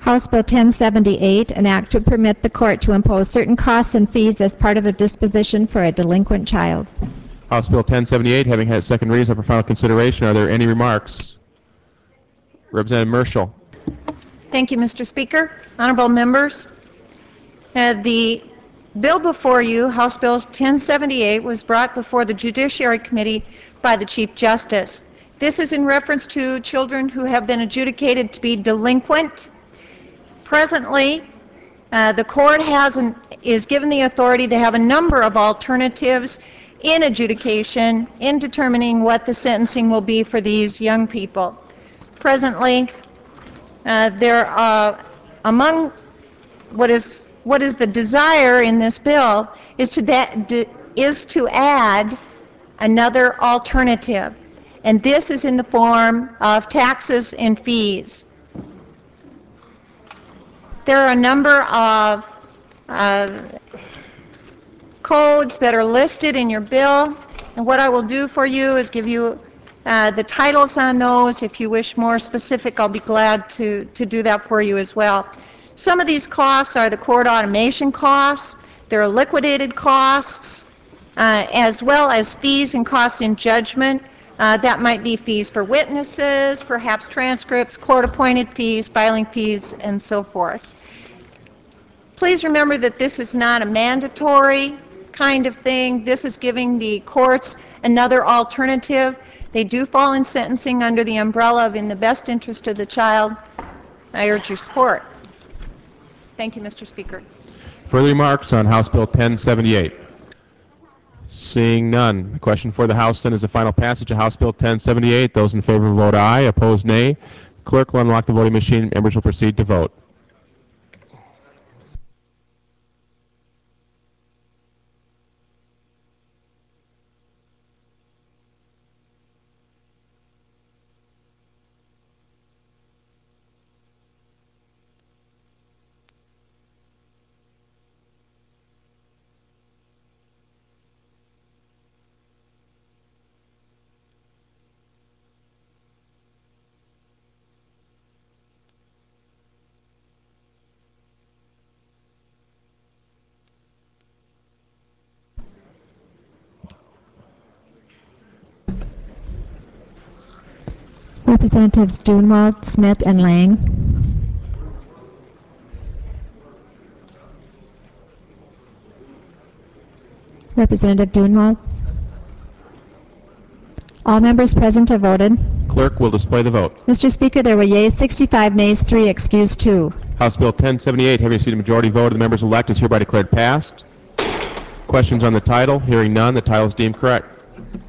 House Bill 1078, an act to permit the court to impose certain costs and fees as part of a disposition for a delinquent child. House Bill 1078, having had second reading for final consideration, are there any remarks? Representative Merschel. Thank you, Mr. Speaker. Honorable members, the bill before you, House Bill 1078, was brought before the Judiciary Committee by the Chief Justice. This is in reference to children who have been adjudicated to be delinquent. Presently, the court is given the authority to have a number of alternatives in adjudication in determining what the sentencing will be for these young people. Presently, there are among what is the desire in this bill is to add another alternative, and this is in the form of taxes and fees. There are a number of codes that are listed in your bill, and what I will do for you is give you the titles on those. If you wish more specific, I'll be glad to do that for you as well. Some of these costs are the court automation costs. There are liquidated costs, as well as fees and costs in judgment. That might be fees for witnesses, perhaps transcripts, court-appointed fees, filing fees, and so forth. Please remember that this is not a mandatory kind of thing. This is giving the courts another alternative. They do fall in sentencing under the umbrella of in the best interest of the child. I urge your support. Thank you, Mr. Speaker. Further remarks on House Bill 1078? Seeing none. The question for the House then is the final passage of House Bill 1078. Those in favor vote aye. Opposed, nay. Clerk will unlock the voting machine. Members will proceed to vote. Representatives Dunewald, Smith, and Lang. Representative Dunewald. All members present have voted. Clerk will display the vote. Mr. Speaker, there were yeas 65, nays 3, excused 2. House Bill 1078, having received a majority vote of the members elect, is hereby declared passed. Questions on the title? Hearing none, the title is deemed correct.